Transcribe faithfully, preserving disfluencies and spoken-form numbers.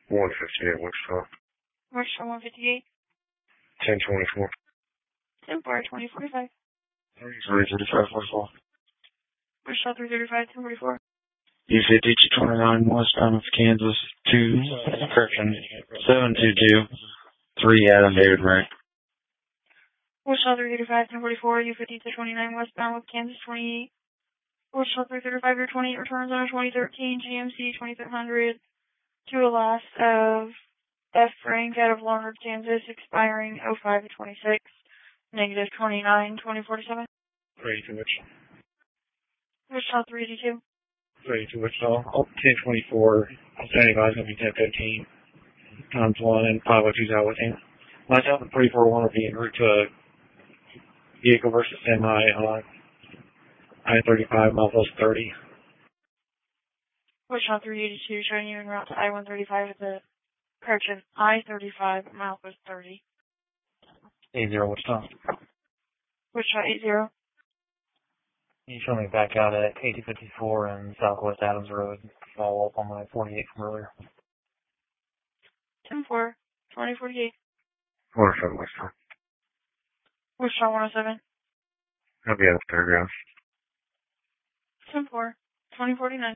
one fifty-eight Wichita. Wichita one fifty-eight. ten twenty-four. ten four, twenty forty-five. three thirty-five Wichita. Wichita three thirty-five, ten forty-four. U fifty two twenty-nine westbound of Kansas, two, correction, seven two two, three Adam David Ray. Wichita three thirty-five, ten forty-four, U fifty two twenty-nine westbound with Kansas twenty-eight. Wichita three thirty-five, your twenty-eight returns on a twenty thirteen G M C twenty-three hundred to a last of F. Frank out of Larned, Kansas, expiring oh five twenty-six, negative twenty-nine, twenty forty-seven. three eighty-two Wichita. Wichita three eighty-two. three eighty-two Wichita. ten twenty-four. seventy-five is going to be ten fifteen. Times one and five oh two's out with him. Last out the three four one will be en route to a vehicle versus semi on I thirty-five, miles thirty. Wichita three eighty-two, showing you en route to I one thirty-five at the correction I thirty-five, miles thirty. eight zero Wichita. Wichita eight zero. You show me back out at eighty fifty-four and Southwest Adams Road. Follow up on my forty-eight from earlier. ten four, twenty forty-eight. one oh seven Wichita. Wichita one oh seven. I'll be at the fairgrounds. ten four, twenty forty-nine.